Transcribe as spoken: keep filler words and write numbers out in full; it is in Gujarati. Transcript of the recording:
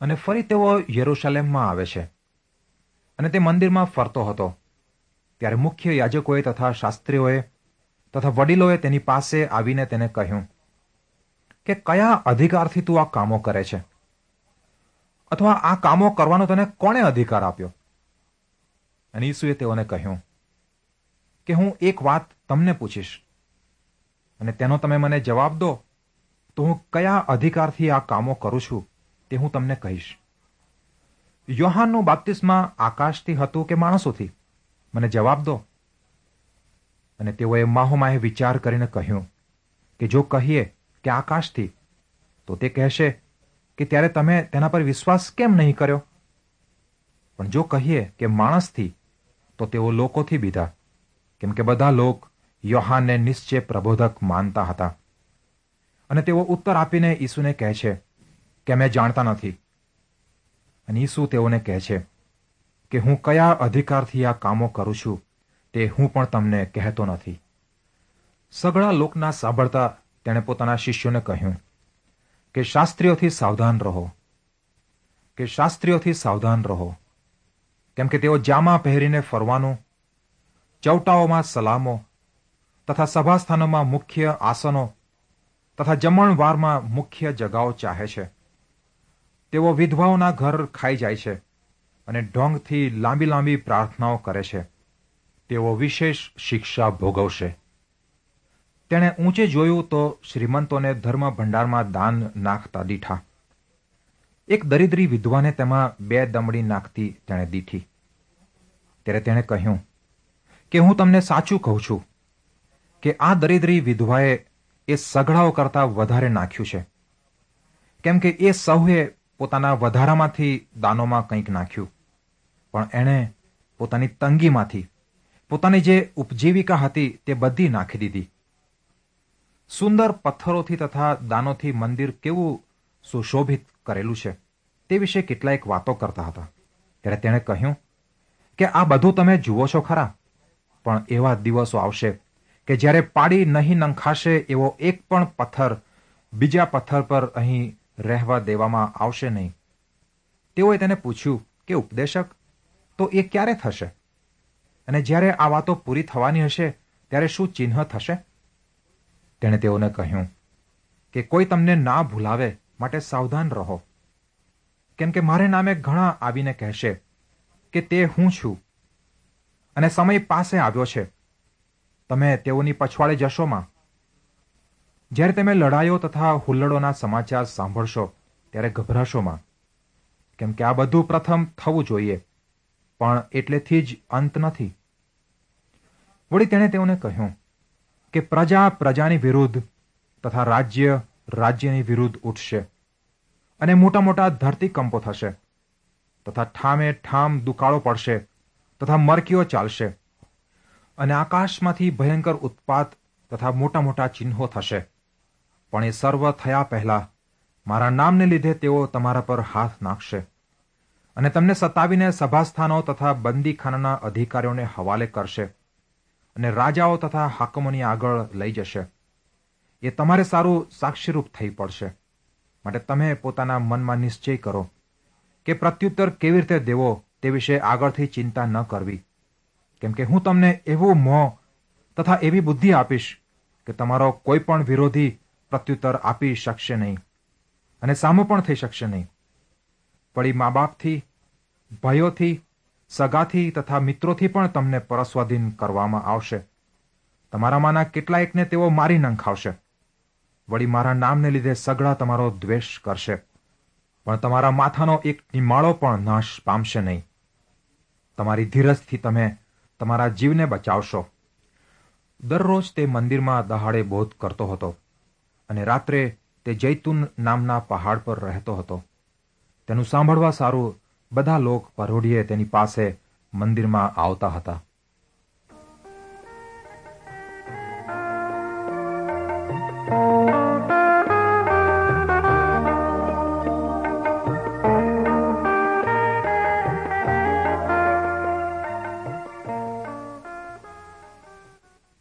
અને ફરી તેઓ યરૂશલેમમાં આવે છે અને તે મંદિરમાં ફરતો હતો. ત્યારે મુખ્ય યાજકોએ તથા શાસ્ત્રીઓએ તથા વડીલોએ તેની પાસે આવીને તેને કહ્યું કે કયા અધિકારથી તું આ કામો કરે છે, અથવા આ કામો કરવાનો તને કોણે અધિકાર આપ્યો? અને ઈસુએ તેઓને કહ્યું કે હું એક વાત તમને પૂછીશ, અને તેનો તમે મને જવાબ દો તો હું કયા અધિકારથી આ કામો કરું છું તે હું તમને કહીશ. યોહાનનું બાપ્તિસ્મા આકાશથી હતું કે માણસોથી? મને જવાબ દો. અને તેઓએ માહોમાએ વિચાર કરીને કહ્યું કે જો કહીએ કે આકાશથી, તો તે કહેશે કે ત્યારે તમે તેના પર વિશ્વાસ કેમ નહીં કર્યો? પણ જો કહીએ કે માણસથી, તો તેઓ લોકોથી બીધા, કેમ કે બધા લોક યોહાનને નિશ્ચય પ્રબોધક માનતા હતા. અને તેઓ ઉત્તર આપીને ઈસુને કહે છે કે અમે જાણતા નથી. અને ઈસુ તેઓને કહે છે કે હું કયા અધિકારથી આ કામો કરું છું તે હું પણ તમને કહેતો નથી. સઘળા લોકના સાંભળતા તેણે પોતાના શિષ્યોને કહ્યું કે શાસ્ત્રીઓથી સાવધાન રહો, કે શાસ્ત્રીઓથી સાવધાન રહો, કેમ કે તેઓ જામા પહેરીને ફરવાનું, ચૌટાઓમાં સલામો તથા સભાસ્થાનોમાં મુખ્ય આસનો તથા જમણવારમાં મુખ્ય જગાઓ ચાહે છે. તેઓ વિધવાઓના ઘર ખાઈ જાય છે અને ઢોંગથી લાંબી લાંબી પ્રાર્થનાઓ કરે છે. તેઓ વિશેષ શિક્ષા ભોગવશે. તેણે ઊંચે જોયું તો શ્રીમંતોને ધર્મ ભંડારમાં દાન નાખતા દીઠા. એક દરિદ્રી વિધવાને તેમાં બે દમડી નાખતી તેણે દીઠી. ત્યારે તેણે કહ્યું કે હું તમને સાચું કહું છું કે આ દરિદ્રી વિધવાએ એ સઘળાઓ કરતાં વધારે નાખ્યું છે, કેમ કે એ સૌએ પોતાના વધારામાંથી દાનોમાં કંઈક નાખ્યું, પણ એણે પોતાની તંગીમાંથી પોતાની જે ઉપજીવિકા હતી તે બધી નાખી દીધી. સુંદર પથ્થરોથી તથા દાનોથી મંદિર કેવું સુશોભિત કરેલું છે તે વિશે કેટલાયક વાતો કરતા હતા. ત્યારે તેણે કહ્યું કે આ બધું તમે જુઓ છો ખરા, પણ એવા દિવસો આવશે કે જ્યારે પાડી નહીં નંખાશે એવો એક પણ પથ્થર બીજા પથ્થર પર અહીં રહેવા દેવામાં આવશે નહીં. તેઓએ તેને પૂછ્યું કે ઉપદેશક, તો એ ક્યારે થશે? અને જ્યારે આ વાતો પૂરી થવાની હશે ત્યારે શું ચિહ્ન થશે? તેણે તેઓને કહ્યું કે કોઈ તમને ના ભૂલાવે માટે સાવધાન રહો, કેમ કે મારે નામે ઘણા આવીને કહેશે કે તે હું છું, અને સમય પાસે આવ્યો છે, તમે તેઓની પછવાડે જશોમાં. જ્યારે તમે લડાઈઓ તથા હુલ્લડોના સમાચાર સાંભળશો ત્યારે ગભરાશોમાં, કેમ કે આ બધું પ્રથમ થવું જોઈએ, પણ એટલેથી જ અંત નથી. વળી તેણે તેઓને કહ્યું કે પ્રજા પ્રજાની વિરુદ્ધ તથા રાજ્ય રાજ્યની વિરુદ્ધ ઉઠશે, અને મોટા મોટા ધરતીકંપો થશે, તથા ઠામે ઠામ દુકાળો પડશે, તથા મરકીઓ ચાલશે, અને આકાશમાંથી ભયંકર ઉત્પાત તથા મોટા મોટા ચિહ્નો થશે. પણ એ સર્વ થયા પહેલા મારા નામને લીધે તેઓ તમારા પર હાથ નાખશે, અને તમને સતાવીને સભાસ્થાનો તથા બંદીખાનાના અધિકારીઓને હવાલે કરશે, અને રાજાઓ તથા હાકમોની આગળ લઈ જશે. એ તમારે સારું સાક્ષીરૂપ થઈ પડશે. માટે તમે પોતાના મનમાં નિશ્ચય કરો કે પ્રત્યુત્તર કેવી રીતે દેવો તે વિશે આગળથી ચિંતા ન કરવી, કેમ કે હું તમને એવું મોં તથા એવી બુદ્ધિ આપીશ કે તમારો કોઈ પણ વિરોધી પ્રત્યુત્તર આપી શકશે નહીં, અને સામો પણ થઈ શકશે નહીં. વળી મા બાપથી, ભાઈઓથી, સગાથી તથા મિત્રોથી પણ તમને પરસ્વાધીન કરવામાં આવશે. તમારામાંના કેટલાયકને તેઓ મારી નંખાવશે. વળી મારા નામને લીધે સઘળા તમારો દ્વેષ કરશે, પણ તમારા માથાનો એક નિમાળો પણ નાશ પામશે નહીં. તમારી ધીરજથી તમે તમારા જીવને બચાવશો. દરરોજ તે મંદિરમાં દહાડે બોધ કરતો હતો, અને રાત્રે તે જૈતુન નામના પહાડ પર રહેતો હતો. તેનું સાંભળવા સારું બધા લોક પરોઢિયે તેની પાસે મંદિરમાં આવતા હતા.